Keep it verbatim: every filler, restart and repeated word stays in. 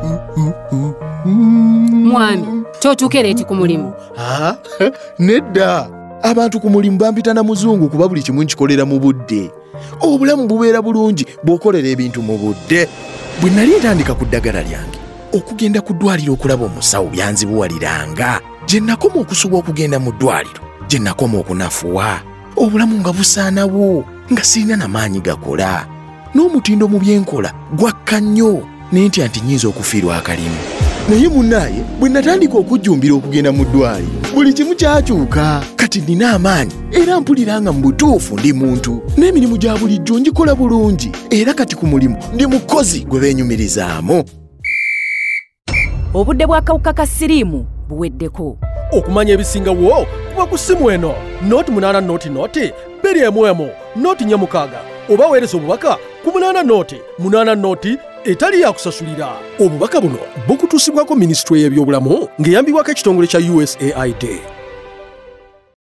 Mwami, totuukere eti ku mulimu. Ah, nedda. Abantu ku mulimu bampita na muzungu kuba buli kimu nkikolera mu budde. Obulamu bubeera bulungi bw'okolera ebintu mu budde. Bwe nali ntandika ku ddagala lyange, okugenda ku ddwaliro okulaba omusawo byanzibuwaliranga. Gye nakoma okusuba okugenda mu ddwaliro, gye nakoma okunafuwa. Obulamu nga busaanawo, nga sirina na maanyi gakola. N'omutindo mu byenkola gwakka nnyo, naye ntya nti nnyinza okufiirwa akalimu. Naye munnaaye bwe natandika okujjumbira okugenda mu ddwaliro, buli kimu kyakyuka. Kati nina amaanyi era mpulira nga mu butuufu ndi muntu. N'emirimu gya bulijjo ngikola bulungi, era kati ku mulimu ndi mukozi gwe beenyumirizaamu. Obudde bw'akawuka ka siriimu buweddeko. Okumanya ebisingawo kuba ku ssimu eno noti munaana noti noti bbiri emu emu noti nnya mukaaga, oba weereza obubaka ku munaana noti munaana noti etali yakusasulira. Obubaka buno bukutuusibwako minisitule y'ebyobulamu ng'eyambibwako ekitongole kya U S A I D.